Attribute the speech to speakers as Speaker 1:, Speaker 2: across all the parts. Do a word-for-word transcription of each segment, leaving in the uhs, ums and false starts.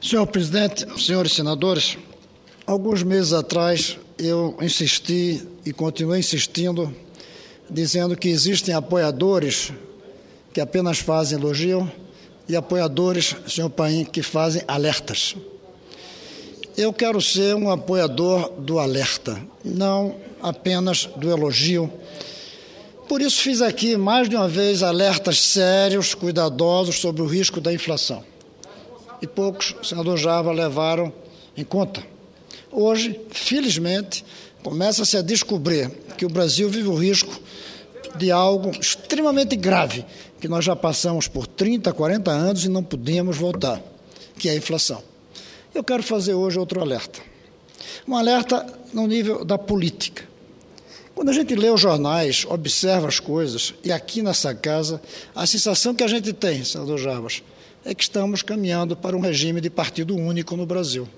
Speaker 1: Senhor presidente, senhores senadores, alguns meses atrás eu insisti e continuo insistindo, dizendo que existem apoiadores que apenas fazem elogio e apoiadores, senhor Paim, que fazem alertas. Eu quero ser um apoiador do alerta, não apenas do elogio. Por isso fiz aqui mais de uma vez alertas sérios, cuidadosos sobre o risco da inflação. E poucos, senador Java, levaram em conta. Hoje, felizmente, começa-se a descobrir que o Brasil vive o risco de algo extremamente grave, que nós já passamos por trinta, quarenta anos e não podemos voltar, que é a inflação. Eu quero fazer hoje outro alerta. Um alerta no nível da política. Quando a gente lê os jornais, observa as coisas, e aqui nessa casa, a sensação que a gente tem, senador Jarbas, é que estamos caminhando para um regime de partido único no Brasil.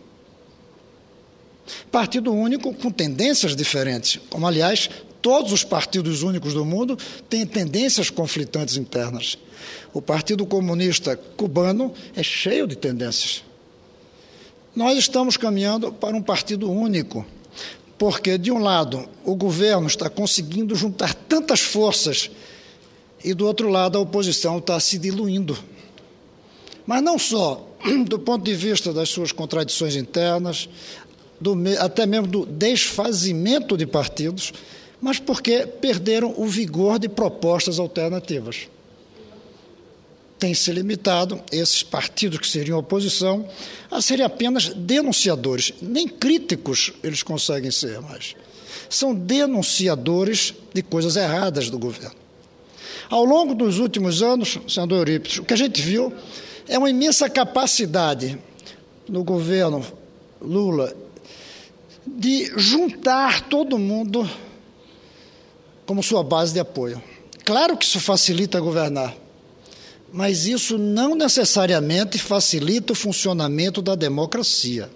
Speaker 1: Partido único com tendências diferentes, como, aliás, todos os partidos únicos do mundo têm tendências conflitantes internas. O Partido Comunista Cubano é cheio de tendências. Nós estamos caminhando para um partido único, porque, de um lado, o governo está conseguindo juntar tantas forças e, do outro lado, a oposição está se diluindo. Mas não só do ponto de vista das suas contradições internas, do, até mesmo do desfazimento de partidos, mas porque perderam o vigor de propostas alternativas. Tem se limitado esses partidos que seriam oposição a serem apenas denunciadores. Nem críticos eles conseguem ser mais. São denunciadores de coisas erradas do governo. Ao longo dos últimos anos, senador Eurípides, o que a gente viu é uma imensa capacidade no governo Lula de juntar todo mundo como sua base de apoio. Claro que isso facilita governar, mas isso não necessariamente facilita o funcionamento da democracia.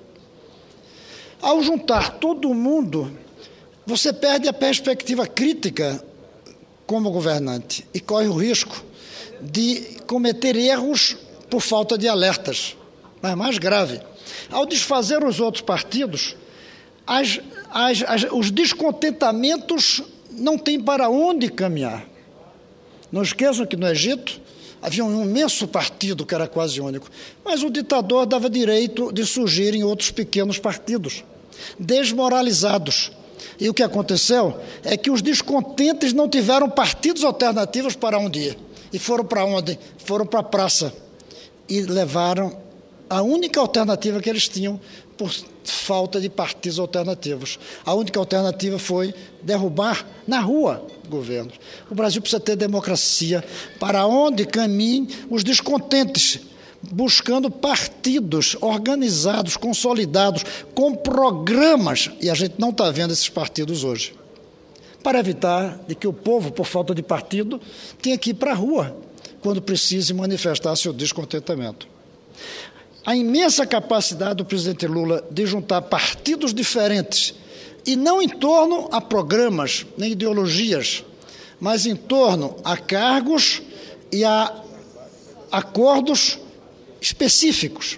Speaker 1: Ao juntar todo mundo, você perde a perspectiva crítica como governante e corre o risco de cometer erros por falta de alertas. Mas mais grave, ao desfazer os outros partidos, as, as, as, os descontentamentos não têm para onde caminhar. Não esqueçam que no Egito havia um imenso partido que era quase único, mas o ditador dava direito de surgirem outros pequenos partidos, desmoralizados. E o que aconteceu é que os descontentes não tiveram partidos alternativos para onde ir. E foram para onde? Foram para a praça. E levaram a única alternativa que eles tinham por falta de partidos alternativos. A única alternativa foi derrubar na rua governos. O Brasil precisa ter democracia para onde caminhem os descontentes, buscando partidos organizados, consolidados, com programas, e a gente não está vendo esses partidos hoje, para evitar de que o povo, por falta de partido, tenha que ir para a rua quando precise manifestar seu descontentamento. A imensa capacidade do presidente Lula de juntar partidos diferentes, e não em torno a programas nem ideologias, mas em torno a cargos e a acordos específicos.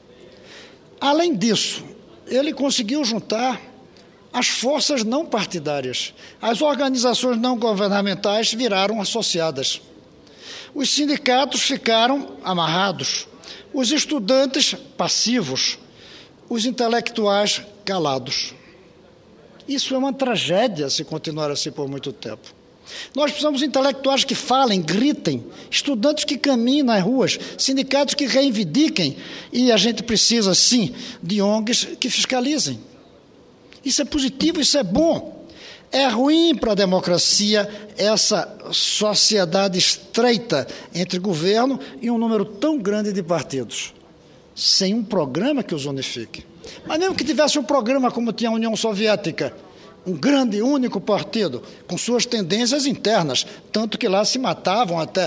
Speaker 1: Além disso, ele conseguiu juntar as forças não partidárias. As organizações não governamentais viraram associadas. Os sindicatos ficaram amarrados, os estudantes passivos, os intelectuais calados. Isso é uma tragédia se continuar assim por muito tempo. Nós precisamos de intelectuais que falem, gritem, estudantes que caminhem nas ruas, sindicatos que reivindiquem, e a gente precisa, sim, de O N Gs que fiscalizem. Isso é positivo, isso é bom. É ruim para a democracia essa sociedade estreita entre governo e um número tão grande de partidos, sem um programa que os unifique. Mas mesmo que tivesse um programa como tinha a União Soviética, um grande, único partido, com suas tendências internas, tanto que lá se matavam até.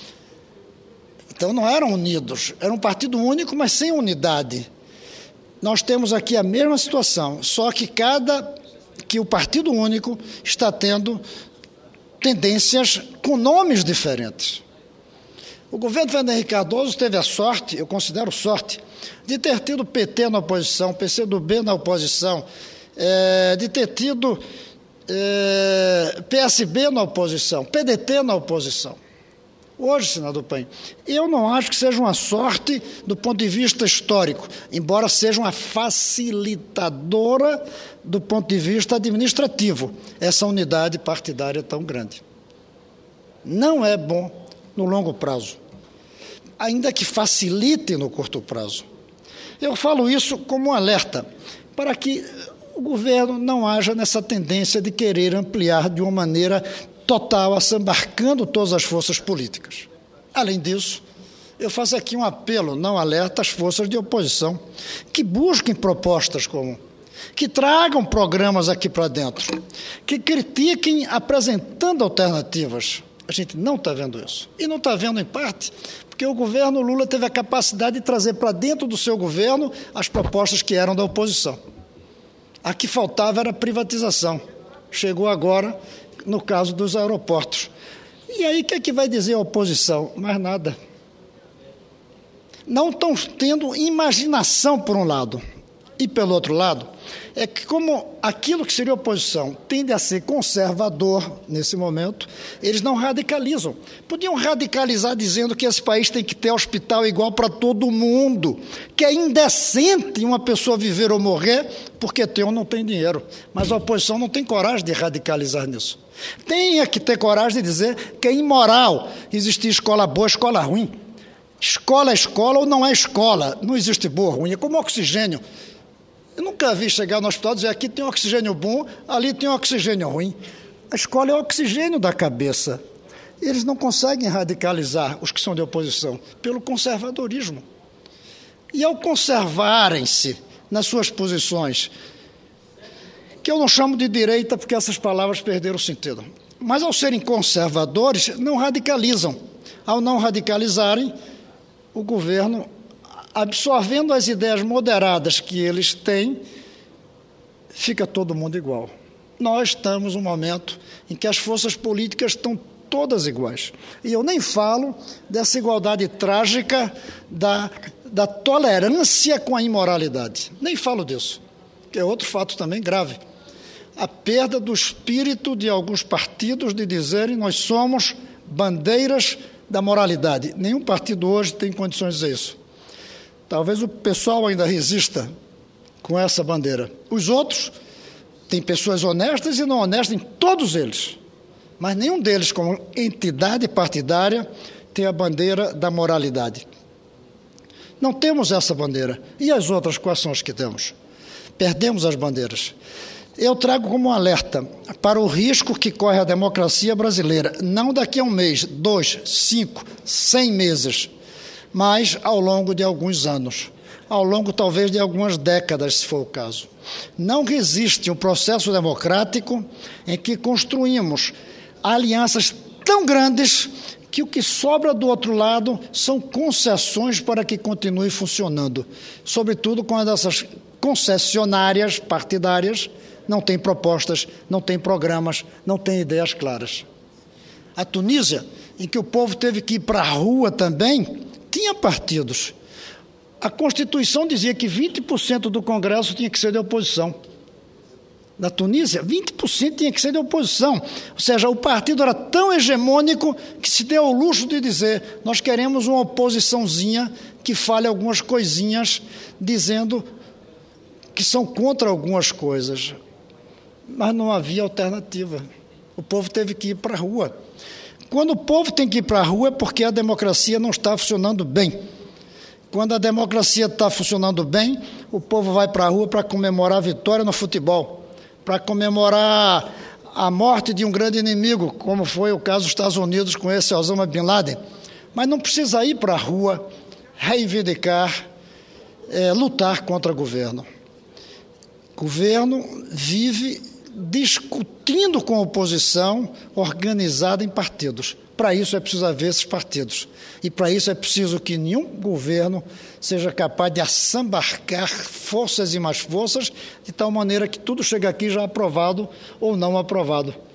Speaker 1: Então não eram unidos, era um partido único, mas sem unidade. Nós temos aqui a mesma situação, só que cada que o Partido Único está tendo tendências com nomes diferentes. O governo Fernando Henrique Cardoso teve a sorte, eu considero sorte, de ter tido P T na oposição, P C do B na oposição, é, de ter tido é, P S B na oposição, P D T na oposição. Hoje, senador Paim, eu não acho que seja uma sorte do ponto de vista histórico, embora seja uma facilitadora do ponto de vista administrativo, essa unidade partidária tão grande. Não é bom no longo prazo, ainda que facilite no curto prazo. Eu falo isso como um alerta, para que o governo não haja nessa tendência de querer ampliar de uma maneira total, assambarcando todas as forças políticas. Além disso, eu faço aqui um apelo, não alerta, às forças de oposição, que busquem propostas comuns, que tragam programas aqui para dentro, que critiquem apresentando alternativas. A gente não está vendo isso. E não está vendo, em parte, porque o governo Lula teve a capacidade de trazer para dentro do seu governo as propostas que eram da oposição. A que faltava era privatização. Chegou agora no caso dos aeroportos. E aí, o que é que vai dizer a oposição? Mais nada. Não estão tendo imaginação, por um lado. E, pelo outro lado, é que como aquilo que seria oposição tende a ser conservador nesse momento, eles não radicalizam. Podiam radicalizar dizendo que esse país tem que ter hospital igual para todo mundo, que é indecente uma pessoa viver ou morrer porque tem ou não tem dinheiro. Mas a oposição não tem coragem de radicalizar nisso. Tem que ter coragem de dizer que é imoral existir escola boa, escola ruim. Escola é escola ou não é escola. Não existe boa ou ruim. É como oxigênio. Eu nunca vi chegar no hospital e dizer aqui tem oxigênio bom, ali tem oxigênio ruim. A escola é o oxigênio da cabeça. Eles não conseguem radicalizar, os que são de oposição, pelo conservadorismo. E ao conservarem-se nas suas posições, que eu não chamo de direita porque essas palavras perderam o sentido, mas ao serem conservadores, não radicalizam. Ao não radicalizarem, o governo, absorvendo as ideias moderadas que eles têm, fica todo mundo igual. Nós estamos num momento em que as forças políticas estão todas iguais. E eu nem falo dessa igualdade trágica da, da tolerância com a imoralidade. Nem falo disso, que é outro fato também grave. A perda do espírito de alguns partidos de dizerem nós somos bandeiras da moralidade. Nenhum partido hoje tem condições de dizer isso. Talvez o pessoal ainda resista com essa bandeira. Os outros têm pessoas honestas e não honestas em todos eles, mas nenhum deles, como entidade partidária, tem a bandeira da moralidade. Não temos essa bandeira. E as outras, quais são as que temos? Perdemos as bandeiras. Eu trago como um alerta para o risco que corre a democracia brasileira, não daqui a um mês, dois, cinco, cem meses, mas ao longo de alguns anos, ao longo talvez de algumas décadas, se for o caso. Não resiste um processo democrático em que construímos alianças tão grandes que o que sobra do outro lado são concessões para que continue funcionando, sobretudo quando essas concessionárias partidárias não têm propostas, não têm programas, não têm ideias claras. A Tunísia, em que o povo teve que ir para a rua também, tinha partidos. A Constituição dizia que vinte por cento do Congresso tinha que ser de oposição. Na Tunísia, vinte por cento tinha que ser de oposição. Ou seja, o partido era tão hegemônico que se deu ao luxo de dizer nós queremos uma oposiçãozinha que fale algumas coisinhas, dizendo que são contra algumas coisas. Mas não havia alternativa. O povo teve que ir para a rua. Quando o povo tem que ir para a rua é porque a democracia não está funcionando bem. Quando a democracia está funcionando bem, o povo vai para a rua para comemorar a vitória no futebol, para comemorar a morte de um grande inimigo, como foi o caso dos Estados Unidos com esse Osama Bin Laden. Mas não precisa ir para a rua reivindicar, é, lutar contra o governo. O governo vive discutindo com a oposição organizada em partidos. Para isso é preciso haver esses partidos. E para isso é preciso que nenhum governo seja capaz de assambarcar forças e mais forças, de tal maneira que tudo chega aqui já aprovado ou não aprovado.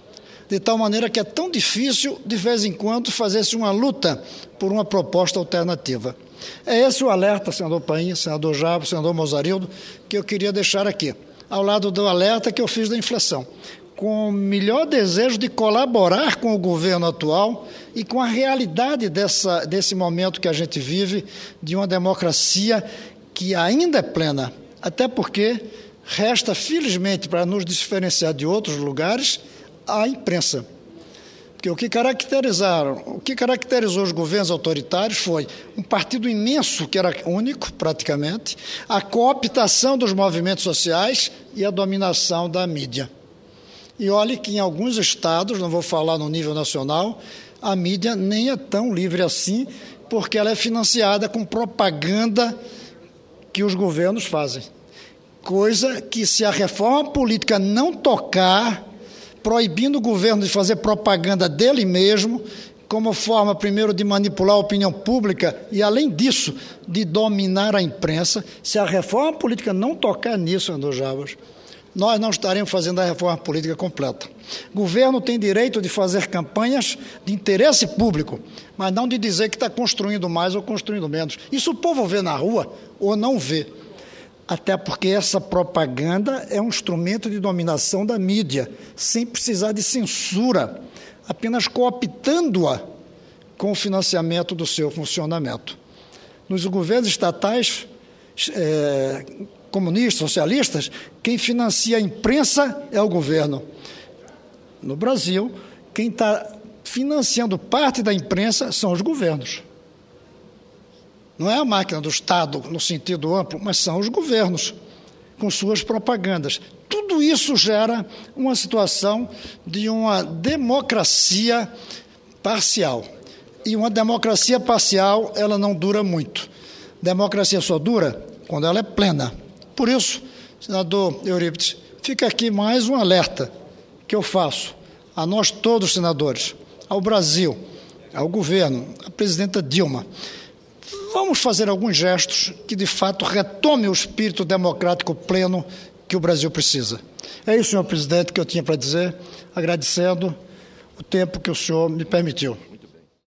Speaker 1: de tal maneira que é tão difícil, de vez em quando, fazer-se uma luta por uma proposta alternativa. É esse o alerta, senador Paim, senador Jabas, senador Mozarildo, que eu queria deixar aqui, ao lado do alerta que eu fiz da inflação, com o melhor desejo de colaborar com o governo atual e com a realidade dessa, desse momento que a gente vive, de uma democracia que ainda é plena, até porque resta, felizmente, para nos diferenciar de outros lugares, a imprensa. Porque o que caracterizaram, o que caracterizou os governos autoritários foi um partido imenso, que era único, praticamente, a cooptação dos movimentos sociais e a dominação da mídia. E olhe que em alguns estados, não vou falar no nível nacional, a mídia nem é tão livre assim, porque ela é financiada com propaganda que os governos fazem. Coisa que, se a reforma política não tocar, proibindo o governo de fazer propaganda dele mesmo, como forma, primeiro, de manipular a opinião pública e, além disso, de dominar a imprensa, se a reforma política não tocar nisso, senador Jabas, nós não estaremos fazendo a reforma política completa. O governo tem direito de fazer campanhas de interesse público, mas não de dizer que está construindo mais ou construindo menos. Isso o povo vê na rua ou não vê. Até porque essa propaganda é um instrumento de dominação da mídia, sem precisar de censura, apenas cooptando-a com o financiamento do seu funcionamento. Nos governos estatais, é, comunistas, socialistas, quem financia a imprensa é o governo. No Brasil, quem está financiando parte da imprensa são os governos. Não é a máquina do Estado, no sentido amplo, mas são os governos, com suas propagandas. Tudo isso gera uma situação de uma democracia parcial. E uma democracia parcial, ela não dura muito. Democracia só dura quando ela é plena. Por isso, senador Eurípides, fica aqui mais um alerta que eu faço a nós todos, senadores, ao Brasil, ao governo, à presidenta Dilma. Vamos fazer alguns gestos que, de fato, retomem o espírito democrático pleno que o Brasil precisa. É isso, senhor presidente, que eu tinha para dizer, agradecendo o tempo que o senhor me permitiu.